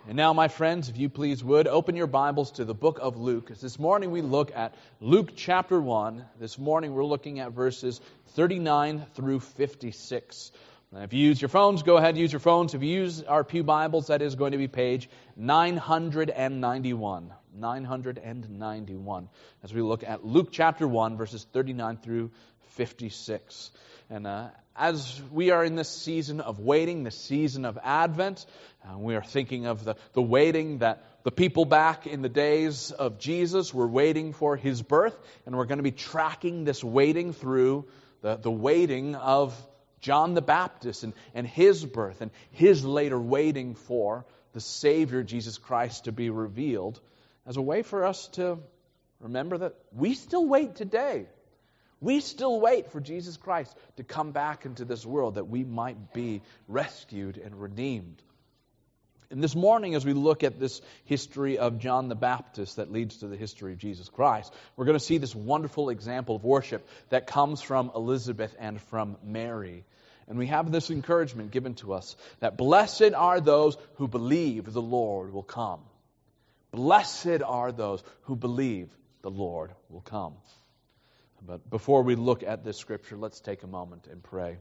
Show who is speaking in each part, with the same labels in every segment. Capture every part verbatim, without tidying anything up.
Speaker 1: And now, my friends, if you please would, open your Bibles to the book of Luke. As this morning we look at Luke chapter one. This morning we're looking at verses thirty-nine through fifty-six. Now, if you use your phones, go ahead and use your phones. If you use our Pew Bibles, that is going to be page nine hundred ninety-one. nine hundred ninety-one. As we look at Luke chapter one, verses thirty-nine through fifty-six. And uh, as we are in this season of waiting, this season of Advent, uh, we are thinking of the, the waiting that the people back in the days of Jesus were waiting for His birth. And we're going to be tracking this waiting through the, the waiting of John the Baptist and, and his birth and his later waiting for the Savior, Jesus Christ, to be revealed as a way for us to remember that we still wait today. We still wait for Jesus Christ to come back into this world that we might be rescued and redeemed. And this morning, as we look at this history of John the Baptist that leads to the history of Jesus Christ, we're going to see this wonderful example of worship that comes from Elizabeth and from Mary. And we have this encouragement given to us that blessed are those who believe the Lord will come. Blessed are those who believe the Lord will come. But before we look at this scripture, let's take a moment and pray.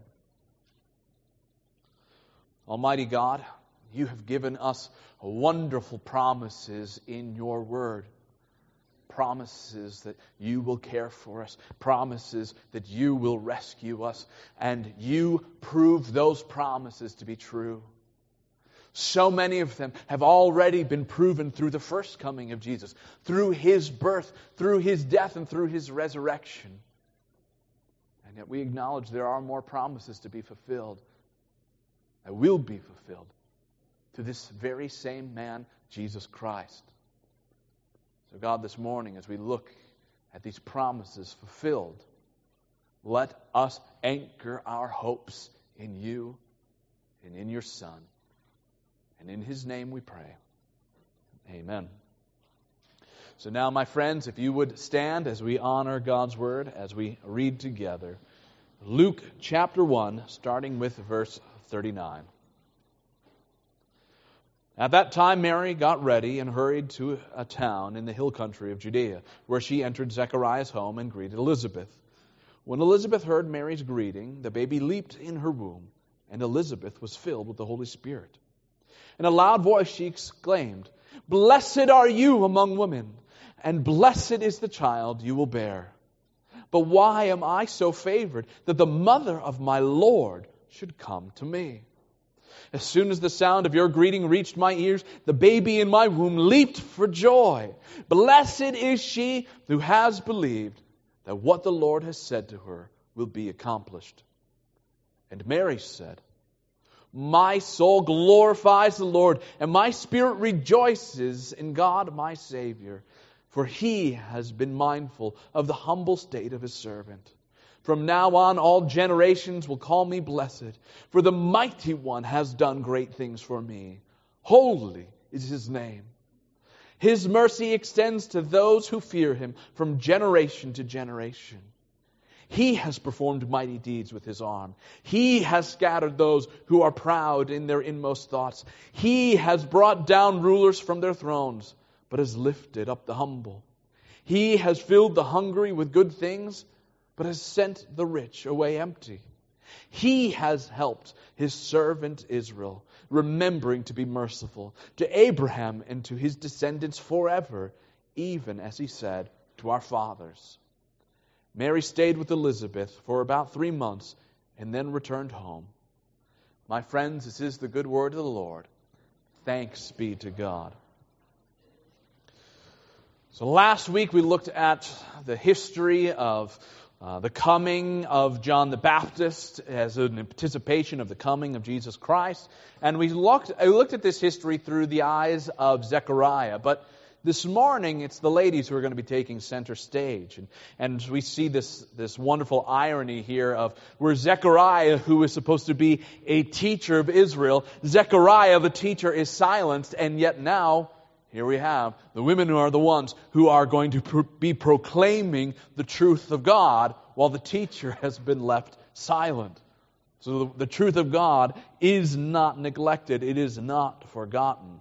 Speaker 1: Almighty God, You have given us wonderful promises in Your word. Promises that You will care for us. Promises that You will rescue us. And You prove those promises to be true. So many of them have already been proven through the first coming of Jesus, through His birth, through His death, and through His resurrection. And yet we acknowledge there are more promises to be fulfilled, that will be fulfilled, to this very same man, Jesus Christ. So God, this morning, as we look at these promises fulfilled, let us anchor our hopes in You and in Your Son. And in His name we pray. Amen. So now, my friends, if you would stand as we honor God's Word, as we read together, Luke chapter one, starting with verse thirty-nine. At that time, Mary got ready and hurried to a town in the hill country of Judea, where she entered Zechariah's home and greeted Elizabeth. When Elizabeth heard Mary's greeting, the baby leaped in her womb, and Elizabeth was filled with the Holy Spirit. In a loud voice she exclaimed, "Blessed are you among women, and blessed is the child you will bear. But why am I so favored that the mother of my Lord should come to me? As soon as the sound of your greeting reached my ears, the baby in my womb leaped for joy. Blessed is she who has believed that what the Lord has said to her will be accomplished." And Mary said, "My soul glorifies the Lord, and my spirit rejoices in God my Savior, for He has been mindful of the humble state of His servant. From now on, all generations will call me blessed, for the Mighty One has done great things for me. Holy is His name. His mercy extends to those who fear Him from generation to generation. He has performed mighty deeds with His arm. He has scattered those who are proud in their inmost thoughts. He has brought down rulers from their thrones, but has lifted up the humble. He has filled the hungry with good things, but has sent the rich away empty. He has helped His servant Israel, remembering to be merciful to Abraham and to his descendants forever, even as He said to our fathers." Mary stayed with Elizabeth for about three months and then returned home. My friends, this is the good word of the Lord. Thanks be to God. So last week we looked at the history of uh, the coming of John the Baptist as an anticipation of the coming of Jesus Christ. And we looked, I looked at this history through the eyes of Zechariah. But this morning, it's the ladies who are going to be taking center stage. And, and we see this, this wonderful irony here of where Zechariah, who is supposed to be a teacher of Israel, Zechariah, the teacher, is silenced. And yet now, here we have the women who are the ones who are going to pro- be proclaiming the truth of God, while the teacher has been left silent. So the, the truth of God is not neglected. It is not forgotten.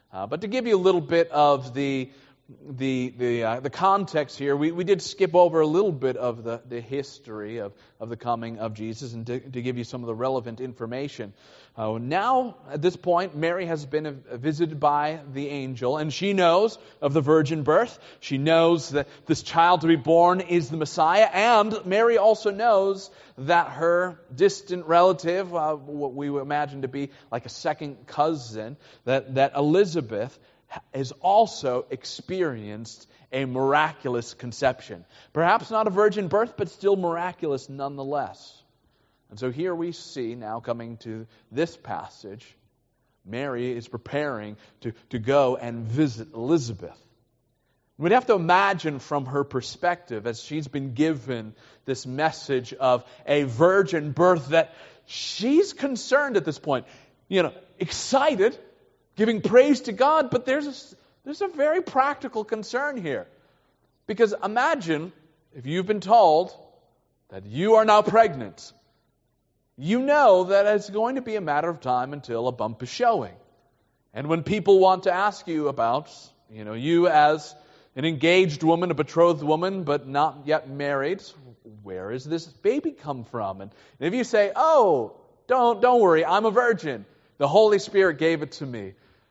Speaker 1: Uh, but to give you a little bit of the the the uh, the context here, we, we did skip over a little bit of the, the history of, of the coming of Jesus, and to, to give you some of the relevant information. Uh, now, at this point, Mary has been uh, visited by the angel, and she knows of the virgin birth. She knows that this child to be born is the Messiah, and Mary also knows that her distant relative, uh, what we would imagine to be like a second cousin, that, that Elizabeth has also experienced a miraculous conception. Perhaps not a virgin birth, but still miraculous nonetheless. And so here we see, now coming to this passage, Mary is preparing to, to go and visit Elizabeth. We'd have to imagine from her perspective, as she's been given this message of a virgin birth, that she's concerned at this point, you know, excited, giving praise to God, but there's a, there's a very practical concern here. Because imagine if you've been told that you are now pregnant. You know that it's going to be a matter of time until a bump is showing. And when people want to ask you about, you know, you as an engaged woman, a betrothed woman, but not yet married, where is this baby come from? And if you say, oh, don't, don't worry, I'm a virgin. The Holy Spirit gave it to me.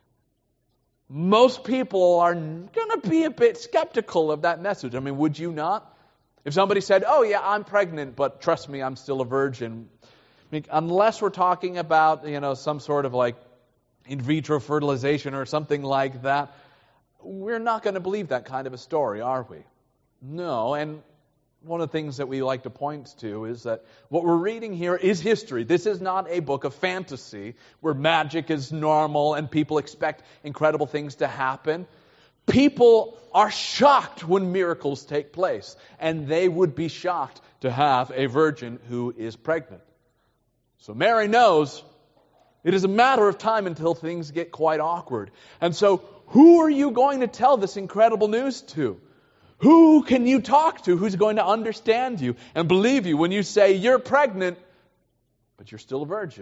Speaker 1: Most people are going to be a bit skeptical of that message. I mean, would you not? If somebody said, oh yeah, I'm pregnant, but trust me, I'm still a virgin. I mean, unless we're talking about, you know, some sort of like in vitro fertilization or something like that, we're not going to believe that kind of a story, are we? No, and one of the things that we like to point to is that what we're reading here is history. This is not a book of fantasy where magic is normal and people expect incredible things to happen. People are shocked when miracles take place, and they would be shocked to have a virgin who is pregnant. So Mary knows it is a matter of time until things get quite awkward. And so who are you going to tell this incredible news to? Who can you talk to who's going to understand you and believe you when you say you're pregnant, but you're still a virgin?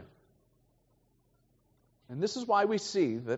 Speaker 1: And this is why we see that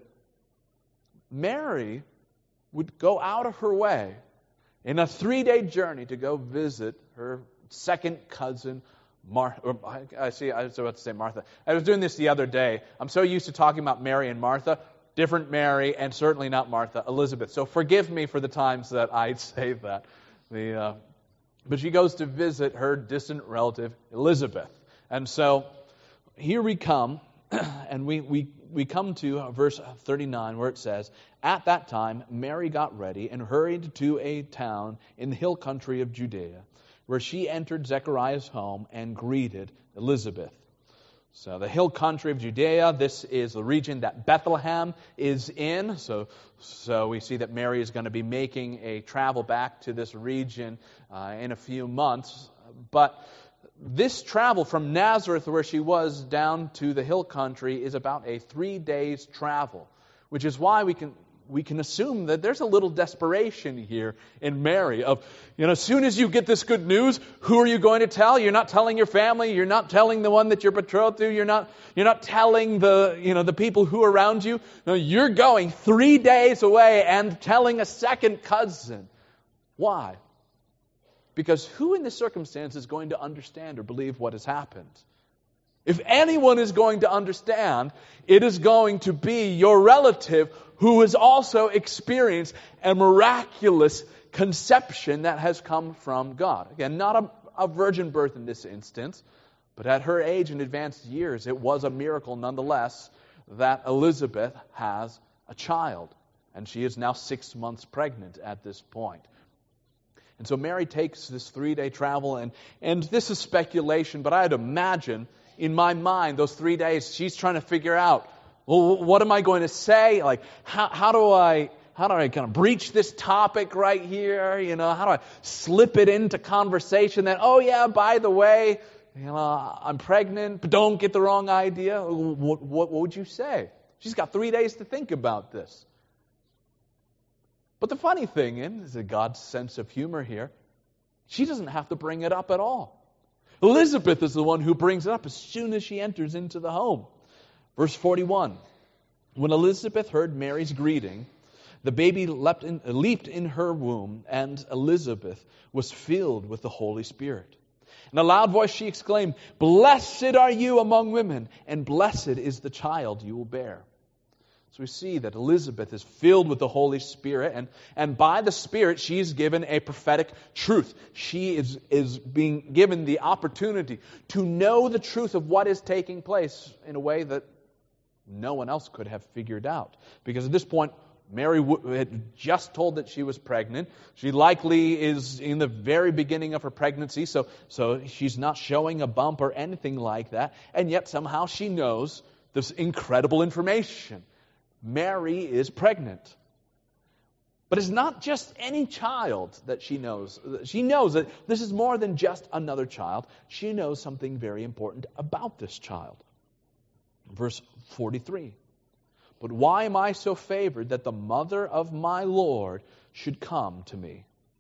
Speaker 1: Mary would go out of her way in a three-day journey to go visit her second cousin, Martha. I see, I was about to say Martha. I was doing this the other day. I'm so used to talking about Mary and Martha. Different Mary, and certainly not Martha, Elizabeth. So forgive me for the times that I say that. The, uh, but she goes to visit her distant relative, Elizabeth. And so here we come, and we, we, we come to verse thirty-nine, where it says, at that time Mary got ready and hurried to a town in the hill country of Judea, where she entered Zechariah's home and greeted Elizabeth. So the hill country of Judea, this is the region that Bethlehem is in. So, so we see that Mary is going to be making a travel back to this region uh, in a few months. But this travel from Nazareth, where she was, down to the hill country is about a three days travel, which is why we can we can assume that there's a little desperation here in Mary of, you know, as soon as you get this good news, who are you going to tell? You're not telling your family. You're not telling the one that you're betrothed to. You're not, you're not telling the, you know, the people who are around you. No, you're going three days away and telling a second cousin. Why? Because who in this circumstance is going to understand or believe what has happened? If anyone is going to understand, it is going to be your relative who has also experienced a miraculous conception that has come from God. Again, not a, a virgin birth in this instance, but at her age and advanced years, it was a miracle nonetheless that Elizabeth has a child. And she is now six months pregnant at this point. And so Mary takes this three-day travel, and, and this is speculation, but I'd imagine in my mind, those three days, she's trying to figure out, well, what am I going to say? Like, how, how do I, how do I kind of breach this topic right here? You know, how do I slip it into conversation that, oh yeah, by the way, you know, I'm pregnant, but don't get the wrong idea. What, what, what would you say? She's got three days to think about this. But the funny thing is, is God's sense of humor here, she doesn't have to bring it up at all. Elizabeth is the one who brings it up as soon as she enters into the home. Verse forty-one, When Elizabeth heard Mary's greeting, the baby leapt in, leaped in her womb, and Elizabeth was filled with the Holy Spirit. In a loud voice she exclaimed, "Blessed are you among women, and blessed is the child you will bear." So we see that Elizabeth is filled with the Holy Spirit, and, and by the Spirit she is given a prophetic truth. She is, is being given the opportunity to know the truth of what is taking place in a way that no one else could have figured out. Because at this point, Mary had just told that she was pregnant. She likely is in the very beginning of her pregnancy, so, so she's not showing a bump or anything like that. And yet somehow she knows this incredible information. Mary is pregnant. But it's not just any child that she knows. She knows that this is more than just another child. She knows something very important about this child. Verse forty-three. But why am I so favored that the mother of my Lord should come to me?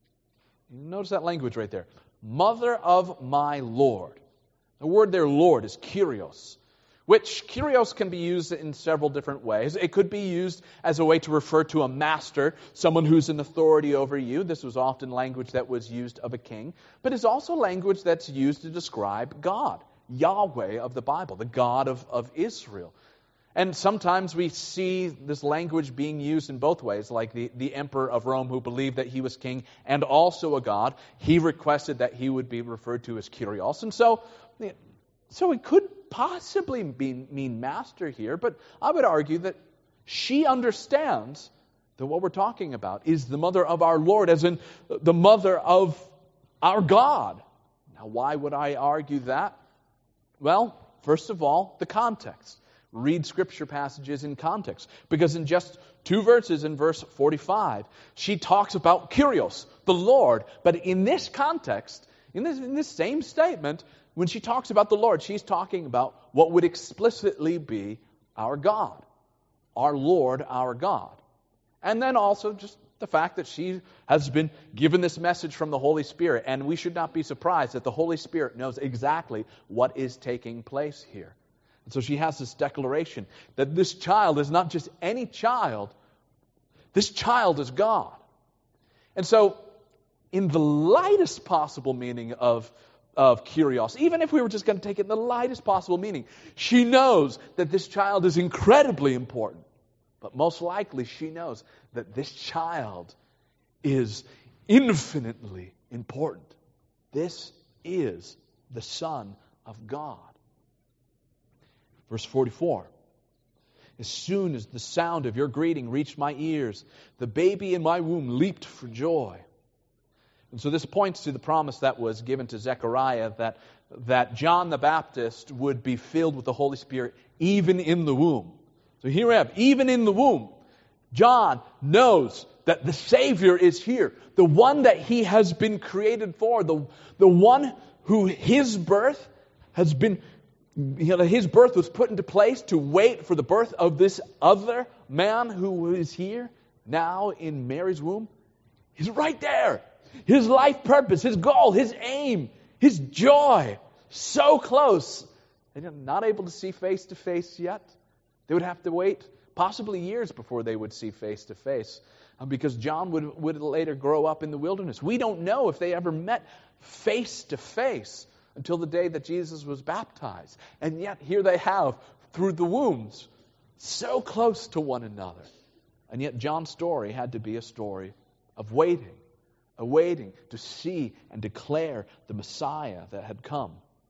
Speaker 1: Notice that language right there. Mother of my Lord. The word there, Lord, is Kyrios, which Kyrios can be used in several different ways. It could be used as a way to refer to a master, someone who's in authority over you. This was often language that was used of a king. But it's also language that's used to describe God, Yahweh of the Bible, the God of, of Israel. And sometimes we see this language being used in both ways, like the, the emperor of Rome who believed that he was king and also a god. He requested that he would be referred to as Kyrios. And so, so it could possibly be, mean master here, but I would argue that she understands that what we're talking about is the mother of our Lord, as in the mother of our God. Now, why would I argue that? Well, first of all, the context. Read Scripture passages in context. Because in just two verses, in verse forty-five, she talks about Kyrios, the Lord. But in this context, in this, in this same statement, when she talks about the Lord, she's talking about what would explicitly be our God, our Lord, our God. And then also just the fact that she has been given this message from the Holy Spirit. And we should not be surprised that the Holy Spirit knows exactly what is taking place here. And so she has this declaration that this child is not just any child. This child is God. And so, in the lightest possible meaning of, of Kyrios, even if we were just going to take it in the lightest possible meaning, she knows that this child is incredibly important. But most likely she knows that this child is infinitely important. This is the Son of God. Verse forty-four, as soon as the sound of your greeting reached my ears, the baby in my womb leaped for joy. And so this points to the promise that was given to Zechariah that, that John the Baptist would be filled with the Holy Spirit even in the womb. So here we have, even in the womb, John knows that the Savior is here, the one that he has been created for, the, the one who his birth has been You know, his birth was put into place to wait for the birth of this other man who is here now in Mary's womb. He's right there. His life purpose, his goal, his aim, his joy, so close. They're not able to see face to face yet. They would have to wait possibly years before they would see face to face, because John would, would later grow up in the wilderness. We don't know if they ever met face to face until the day that Jesus was baptized. And yet here they have, through the wombs, so close to one another. And yet John's story had to be a story of waiting, a waiting to see and declare the Messiah that had come.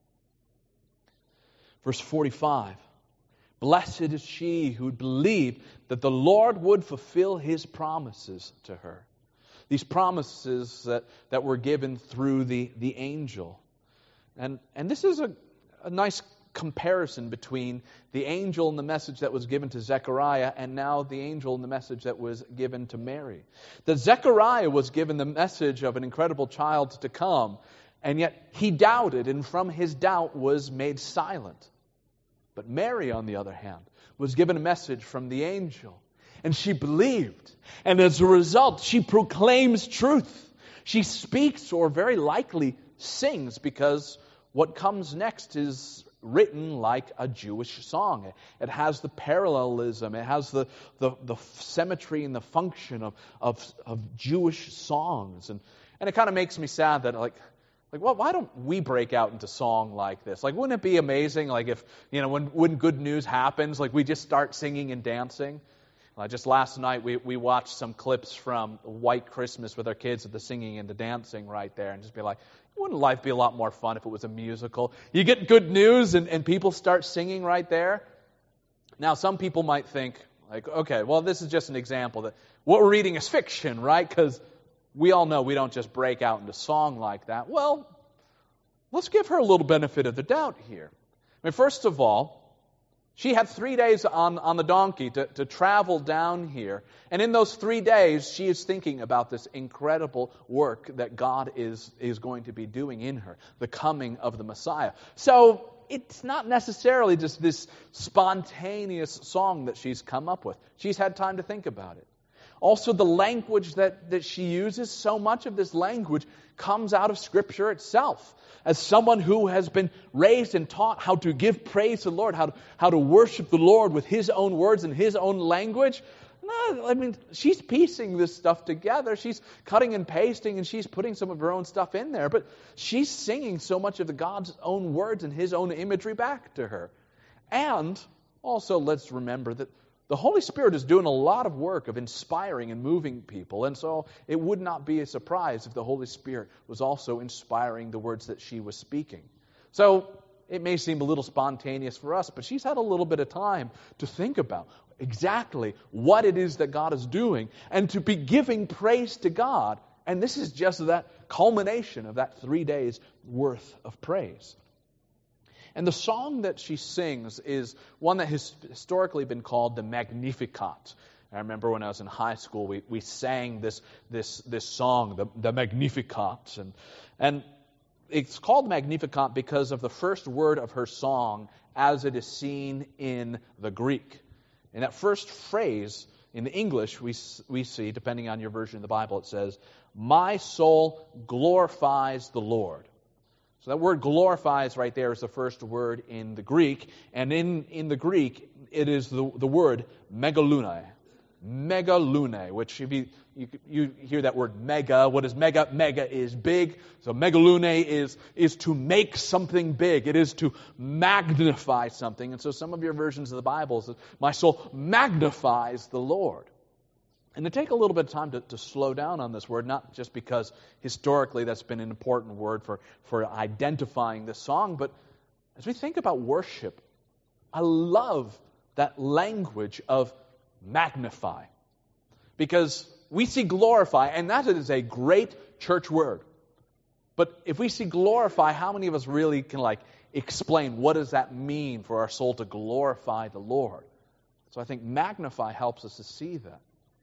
Speaker 1: Verse forty-five, blessed is she who believed that the Lord would fulfill his promises to her. These promises that, that were given through the, the angel. And, and this is a, a nice comparison between the angel and the message that was given to Zechariah and now the angel and the message that was given to Mary. That Zechariah was given the message of an incredible child to come, and yet he doubted, and from his doubt was made silent. But Mary, on the other hand, was given a message from the angel, and she believed. And as a result, she proclaims truth. She speaks, or very likely sings, because what comes next is written like a Jewish song. It has the parallelism, it has the, the, the symmetry and the function of, of, of Jewish songs. And, and it kind of makes me sad that, like, like, well, why don't we break out into song like this? Like, wouldn't it be amazing, like, if, you know, when, when good news happens, like, we just start singing and dancing? Uh, just last night, we, we watched some clips from White Christmas with our kids at the singing and the dancing right there, and just be like, wouldn't life be a lot more fun if it was a musical? You get good news, and, and people start singing right there. Now, some people might think, like, okay, well, this is just an example that what we're reading is fiction, right? Because we all know we don't just break out into song like that. Well, let's give her a little benefit of the doubt here. I mean, first of all, she had three days on, on the donkey to, to travel down here. And in those three days, she is thinking about this incredible work that God is, is going to be doing in her, the coming of the Messiah. So it's not necessarily just this spontaneous song that she's come up with. She's had time to think about it. Also, the language that, that she uses, so much of this language comes out of Scripture itself. As someone who has been raised and taught how to give praise to the Lord, how to, how to worship the Lord with His own words and His own language, no, I mean, she's piecing this stuff together. She's cutting and pasting, and she's putting some of her own stuff in there. But she's singing so much of the God's own words and His own imagery back to her. And also, let's remember that the Holy Spirit is doing a lot of work of inspiring and moving people, and so it would not be a surprise if the Holy Spirit was also inspiring the words that she was speaking. So it may seem a little spontaneous for us, but she's had a little bit of time to think about exactly what it is that God is doing and to be giving praise to God. And this is just that culmination of that three days worth of praise. And the song that she sings is one that has historically been called the Magnificat. I remember when I was in high school, we, we sang this this this song, the, the Magnificat. And, and it's called Magnificat because of the first word of her song as it is seen in the Greek. In that first phrase, in the English, we, we see, depending on your version of the Bible, it says, "My soul glorifies the Lord." So that word glorifies right there is the first word in the Greek. And in, in the Greek, it is the, the word megalune. Megalune, which if you, you you hear that word mega, what is mega? Mega is big. So megalune is, is to make something big. It is to magnify something. And so some of your versions of the Bible says, "My soul magnifies the Lord." And to take a little bit of time to, to slow down on this word, not just because historically that's been an important word for, for identifying this song, but as we think about worship, I love that language of magnify. Because we see glorify, and that is a great church word. But if we see glorify, how many of us really can like explain what does that mean for our soul to glorify the Lord? So I think magnify helps us to see that.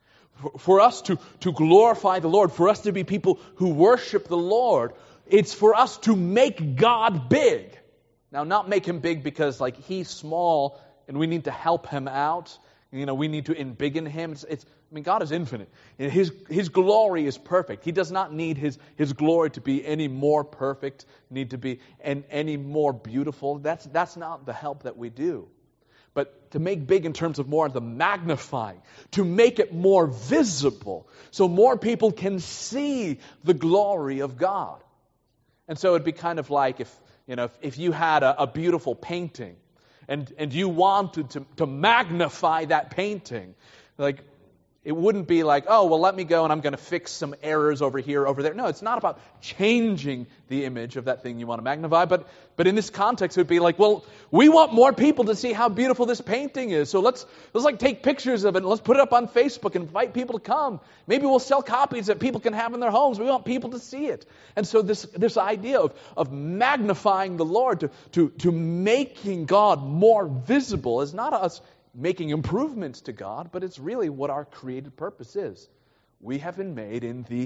Speaker 1: For us to, to glorify the Lord, for us to be people who worship the Lord, it's for us to make God big. Now, not make Him big because like He's small and we need to help Him out. You know, we need to embiggen Him. It's, it's I mean, God is infinite. His, His glory is perfect. He does not need His, His glory to be any more perfect, need to be and any more beautiful. That's, that's not the help that we do. But to make big in terms of more the magnifying, to make it more visible, so more people can see the glory of God. And so it'd be kind of like if, you know, if, if you had a, a beautiful painting and, and you wanted to, to magnify that painting, like, it wouldn't be like, oh, well, let me go and I'm going to fix some errors over here, over there. No, it's not about changing the image of that thing you want to magnify. But but in this context, it would be like, well, we want more people to see how beautiful this painting is. So let's let's like take pictures of it and let's put it up on Facebook and invite people to come. Maybe we'll sell copies that people can have in their homes. We want people to see it. And so this this idea of, of magnifying the Lord, to, to, to making God more visible is not us making improvements to God, but it's really what our created purpose is. We have been made in the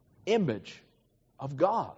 Speaker 1: image of God.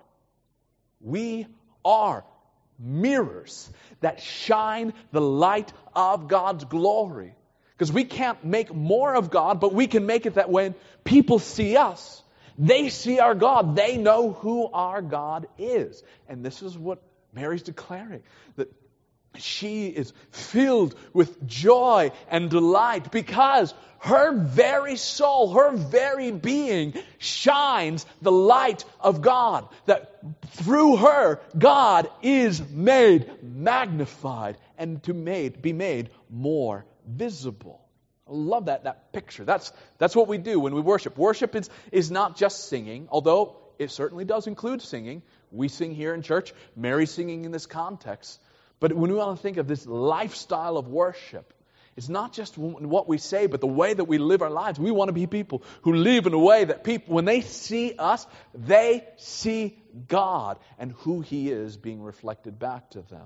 Speaker 1: We are mirrors that shine the light of God's glory. Because we can't make more of God, but we can make it that when people see us, they see our God. They know who our God is. And this is what Mary's declaring, that She is filled with joy and delight because her very soul, her very being shines the light of God. That through her, God is made magnified and to made, be made more visible. I love that, that picture. That's, that's what we do when we worship. Worship is, is not just singing, although it certainly does include singing. We sing here in church. Mary's singing in this context. But when we want to think of this lifestyle of worship, it's not just what we say, but the way that we live our lives. We want to be people who live in a way that people, when they see us, they see God and who He is being reflected back to them.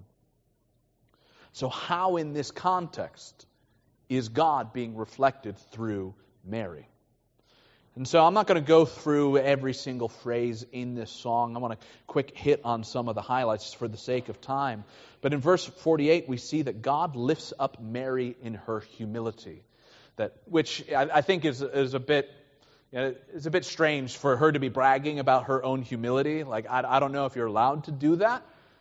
Speaker 1: So how in this context is God being reflected through Mary? And so I'm not going to go through every single phrase in this song. I want to quick hit on some of the highlights for the sake of time. But in verse forty-eight, we see that God lifts up Mary in her humility, that which I, I think is is a bit you know, is a bit strange for her to be bragging about her own humility. Like I, I don't know if you're allowed to do that.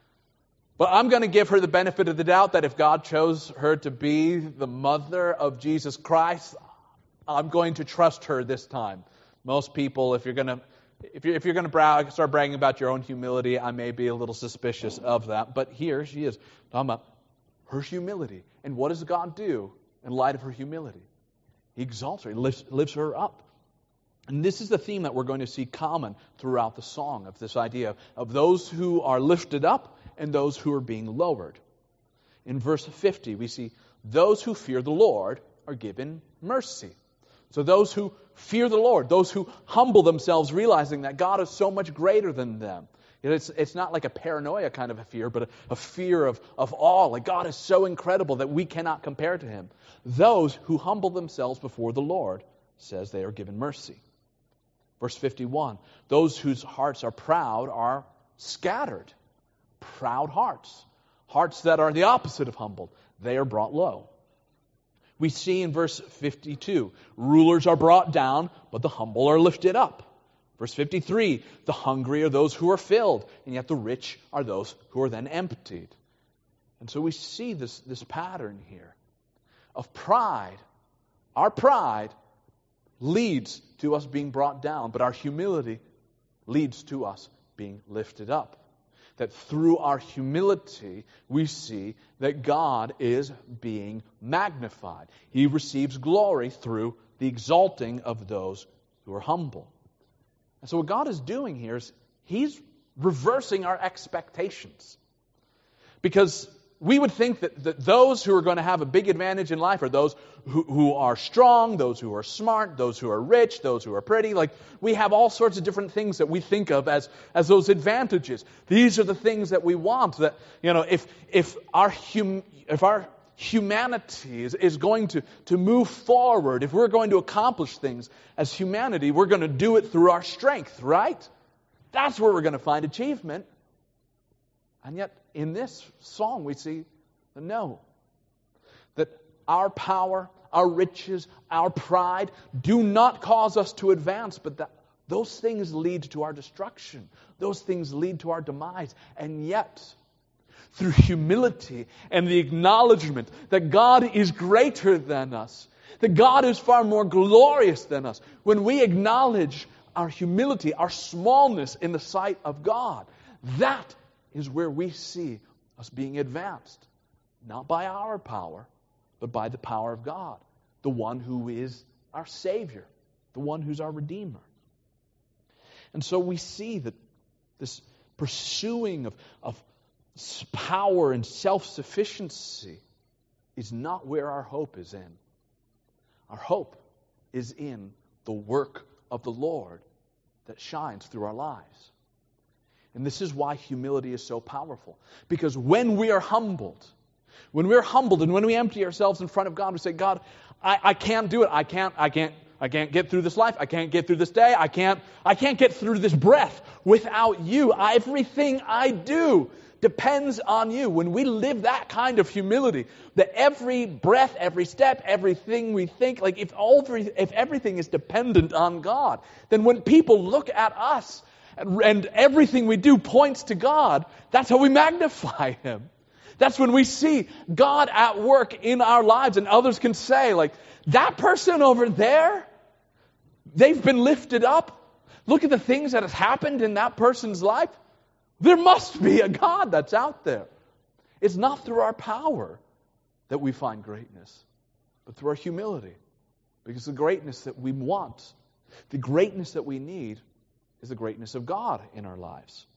Speaker 1: But I'm going to give her the benefit of the doubt that if God chose her to be the mother of Jesus Christ, I'm going to trust her this time. Most people, if you're going to, if you're, if you're going to brag, start bragging about your own humility, I may be a little suspicious of that. But here she is talking about her humility. And what does God do in light of her humility? He exalts her. He lifts, lifts her up. And this is the theme that we're going to see common throughout the song, of this idea of those who are lifted up and those who are being lowered. In verse fifty, we see those who fear the Lord are given mercy. So those who fear the Lord, those who humble themselves, realizing that God is so much greater than them. It's, it's not like a paranoia kind of a fear, but a, a fear of, of awe. Like God is so incredible that we cannot compare to Him. Those who humble themselves before the Lord, says they are given mercy. Verse fifty-one, those whose hearts are proud are scattered. Proud hearts. Hearts that are the opposite of humbled. They are brought low. We see in verse fifty-two, rulers are brought down, but the humble are lifted up. Verse fifty-three, the hungry are those who are filled, and yet the rich are those who are then emptied. And so we see this, this pattern here of pride. Our pride leads to us being brought down, but our humility leads to us being lifted up. That through our humility, we see that God is being magnified. He receives glory through the exalting of those who are humble. And so what God is doing here is He's reversing our expectations. Because we would think that, that those who are going to have a big advantage in life are those who, who are strong, those who are smart, those who are rich, those who are pretty. Like, we have all sorts of different things that we think of as, as those advantages. These are the things that we want. That, you know, if if our hum, if our humanity is, is going to, to move forward, if we're going to accomplish things as humanity, we're going to do it through our strength, right? That's where we're going to find achievement. And yet, in this song, we see that no, that our power, our riches, our pride do not cause us to advance, but that those things lead to our destruction. Those things lead to our demise. And yet, through humility and the acknowledgement that God is greater than us, that God is far more glorious than us, when we acknowledge our humility, our smallness in the sight of God, that is where we see us being advanced. Not by our power, but by the power of God. The one who is our Savior. The one who's our Redeemer. And so we see that this pursuing of, of power and self-sufficiency is not where our hope is in. Our hope is in the work of the Lord that shines through our lives. And this is why humility is so powerful. Because when we are humbled, when we're humbled and when we empty ourselves in front of God, we say, God, I, I can't do it. I can't, I can't, I can't get through this life. I can't get through this day. I can't, I can't get through this breath without you. Everything I do depends on you. When we live that kind of humility, that every breath, every step, everything we think, like if all, if everything is dependent on God, then when people look at us, and everything we do points to God, that's how we magnify Him. That's when we see God at work in our lives, and others can say, like, that person over there, they've been lifted up. Look at the things that has happened in that person's life. There must be a God that's out there. It's not through our power that we find greatness, but through our humility. Because the greatness that we want, the greatness that we need, is the greatness of God in our lives.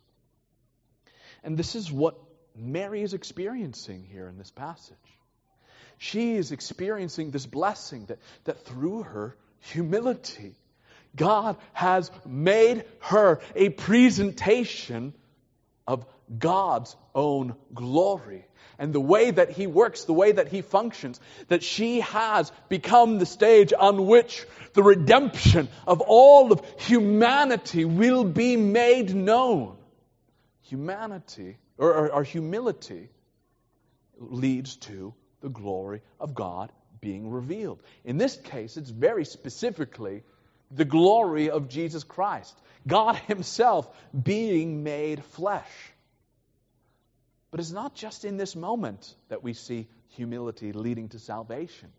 Speaker 1: And this is what Mary is experiencing here in this passage. She is experiencing this blessing that, that through her humility, God has made her a presentation of God's own glory. And the way that He works, the way that He functions, that she has become the stage on which the redemption of all of humanity will be made known. Humanity, or, or, or humility, leads to the glory of God being revealed. In this case, it's very specifically the glory of Jesus Christ, God Himself being made flesh. But it's not just in this moment that we see humility leading to salvation.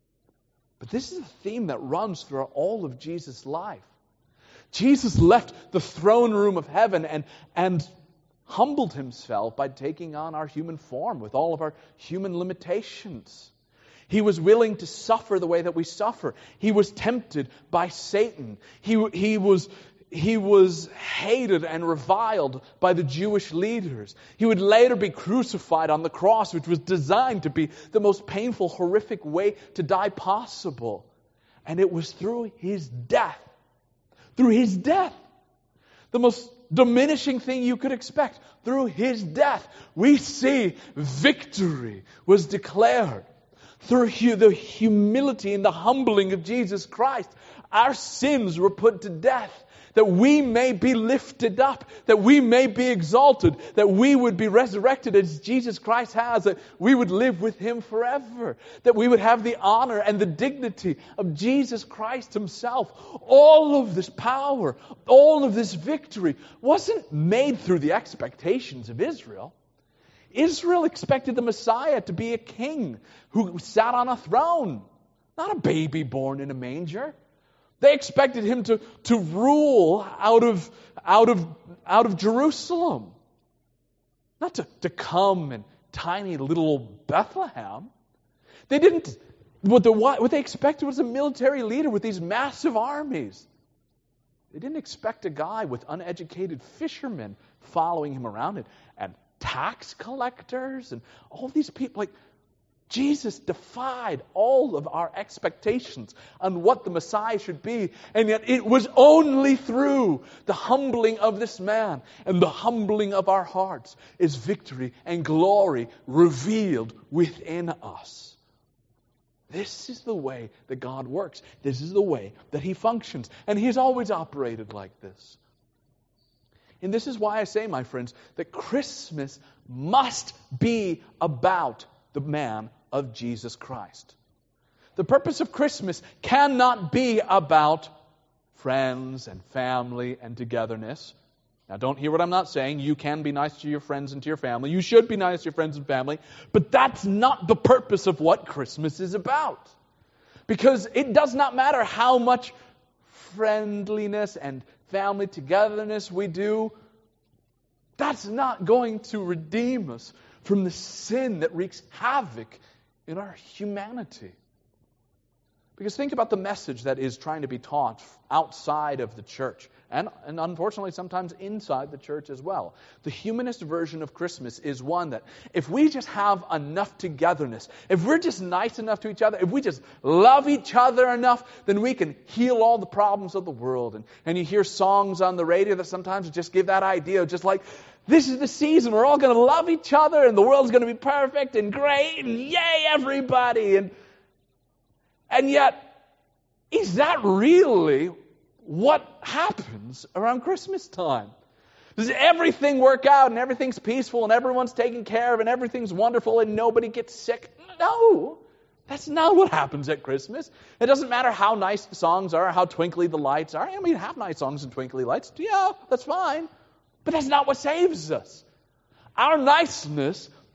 Speaker 1: But this is a theme that runs throughout all of Jesus' life. Jesus left the throne room of heaven and, and humbled Himself by taking on our human form with all of our human limitations. He was willing to suffer the way that we suffer. He was tempted by Satan. He, he, was, he was hated and reviled by the Jewish leaders. He would later be crucified on the cross, which was designed to be the most painful, horrific way to die possible. And it was through His death, through His death, the most diminishing thing you could expect, through His death, we see victory was declared. Through the humility and the humbling of Jesus Christ, our sins were put to death, that we may be lifted up, that we may be exalted, that we would be resurrected as Jesus Christ has, that we would live with Him forever, that we would have the honor and the dignity of Jesus Christ Himself. All of this power, all of this victory wasn't made through the expectations of Israel. Israel expected the Messiah to be a king who sat on a throne, not a baby born in a manger. They expected Him to, to rule out of, out of, out of Jerusalem, not to, to come in tiny little Bethlehem. They didn't, what, the, what they expected was a military leader with these massive armies. They didn't expect a guy with uneducated fishermen following Him around and, and tax collectors and all these people. Like, Jesus defied all of our expectations on what the Messiah should be. And yet it was only through the humbling of this man and the humbling of our hearts is victory and glory revealed within us. This is the way that God works. This is the way that He functions. And He has always operated like this. And this is why I say, my friends, that Christmas must be about the man of Jesus Christ. The purpose of Christmas cannot be about friends and family and togetherness. Now, don't hear what I'm not saying. You can be nice to your friends and to your family. You should be nice to your friends and family. But that's not the purpose of what Christmas is about. Because it does not matter how much friendliness and family togetherness we do. That's not going to redeem us from the sin that wreaks havoc in our humanity. Because think about the message that is trying to be taught outside of the church, and, and unfortunately sometimes inside the church as well. The humanist version of Christmas is one that if we just have enough togetherness, if we're just nice enough to each other, if we just love each other enough, then we can heal all the problems of the world. And, and you hear songs on the radio that sometimes just give that idea of just like, this is the season, we're all going to love each other and the world's going to be perfect and great and yay everybody. And And yet, is that really what happens around Christmas time? Does everything work out and everything's peaceful and everyone's taken care of and everything's wonderful and nobody gets sick? No, that's not what happens at Christmas. It doesn't matter how nice the songs are, how twinkly the lights are. I mean, have nice songs and twinkly lights. Yeah, that's fine. But that's not what saves us. Our niceness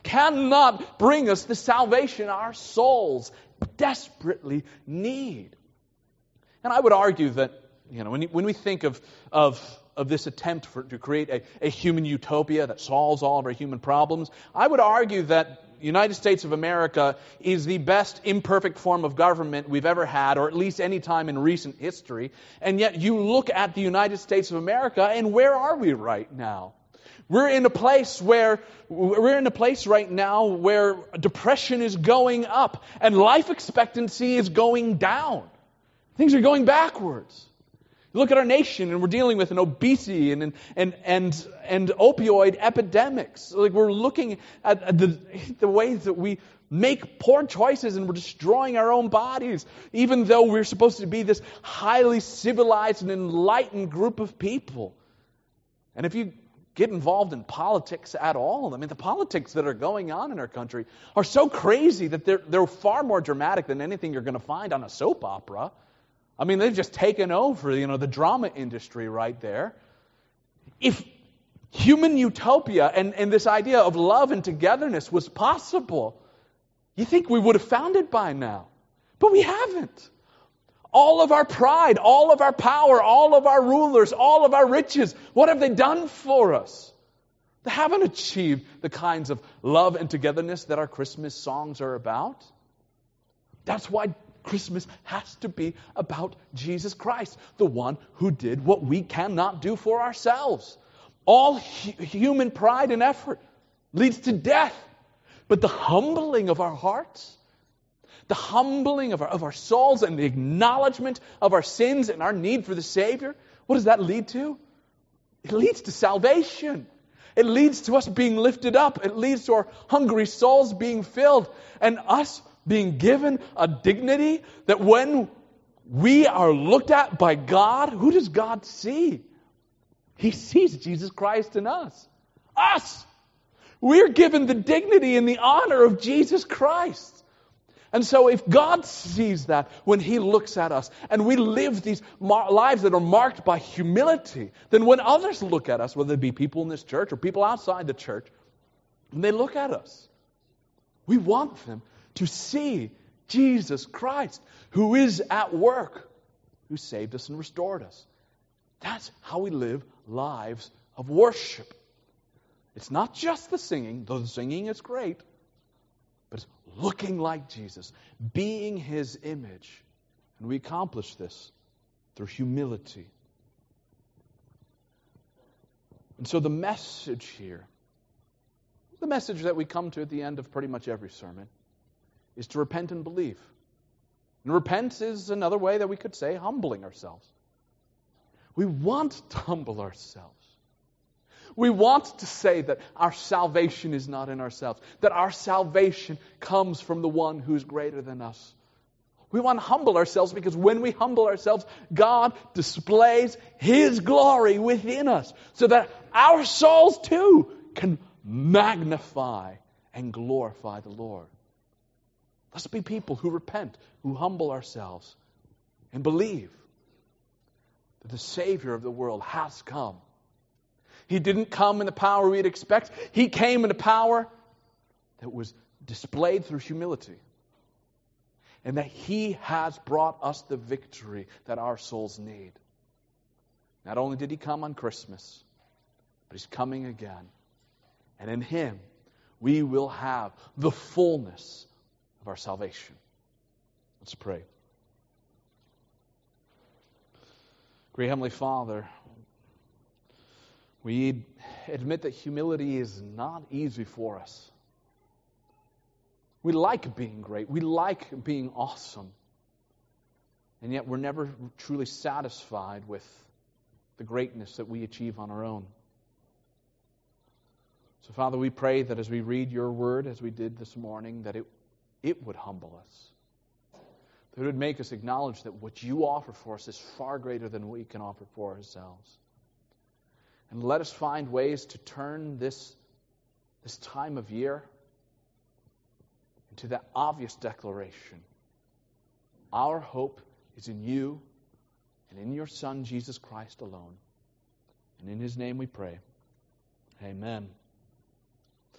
Speaker 1: cannot bring us the salvation our souls desperately need. And I would argue that, you know, when, when we think of, of, of this attempt for, to create a, a human utopia that solves all of our human problems, I would argue that the United States of America is the best imperfect form of government we've ever had, or at least any time in recent history. And yet you look at the United States of America, and where are we right now? We're in a place where we're in a place right now where depression is going up and life expectancy is going down. Things are going backwards. You look at our nation, and we're dealing with an obesity and and and and opioid epidemics. Like, we're looking at, at the the ways that we make poor choices, and we're destroying our own bodies, even though we're supposed to be this highly civilized and enlightened group of people. And if you get involved in politics at all, I mean, the politics that are going on in our country are so crazy that they're they're far more dramatic than anything you're going to find on a soap opera. I mean, they've just taken over, you know, the drama industry right there. If human utopia and, and this idea of love and togetherness was possible, you think we would have found it by now. But we haven't. All of our pride, all of our power, all of our rulers, all of our riches, what have they done for us? They haven't achieved the kinds of love and togetherness that our Christmas songs are about. That's why Christmas has to be about Jesus Christ, the one who did what we cannot do for ourselves. All hu- human pride and effort leads to death. But the humbling of our hearts, the humbling of our, of our souls and the acknowledgement of our sins and our need for the Savior, what does that lead to? It leads to salvation. It leads to us being lifted up. It leads to our hungry souls being filled and us being given a dignity that when we are looked at by God, who does God see? He sees Jesus Christ in us. Us! We're given the dignity and the honor of Jesus Christ. And so if God sees that when He looks at us and we live these mar- lives that are marked by humility, then when others look at us, whether it be people in this church or people outside the church, when they look at us, we want them to see Jesus Christ, who is at work, who saved us and restored us. That's how we live lives of worship. It's not just the singing, though the singing is great, but it's looking like Jesus, being His image. And we accomplish this through humility. And so the message here, the message that we come to at the end of pretty much every sermon, is to repent and believe. And repent is another way that we could say humbling ourselves. We want to humble ourselves. We want to say that our salvation is not in ourselves, that our salvation comes from the one who's greater than us. We want to humble ourselves because when we humble ourselves, God displays His glory within us so that our souls too can magnify and glorify the Lord. Let's be people who repent, who humble ourselves, and believe that the Savior of the world has come. He didn't come in the power we'd expect. He came in a power that was displayed through humility. And that He has brought us the victory that our souls need. Not only did He come on Christmas, but He's coming again. And in Him, we will have the fullness of our salvation. Let's pray. Great Heavenly Father, we admit that humility is not easy for us. We like being great. We like being awesome. And yet we're never truly satisfied with the greatness that we achieve on our own. So, Father, we pray that as we read Your Word, as we did this morning, that it, it would humble us. That it would make us acknowledge that what You offer for us is far greater than we can offer for ourselves. And let us find ways to turn this, this time of year into that obvious declaration. Our hope is in You and in Your Son, Jesus Christ alone. And in His name we pray. Amen.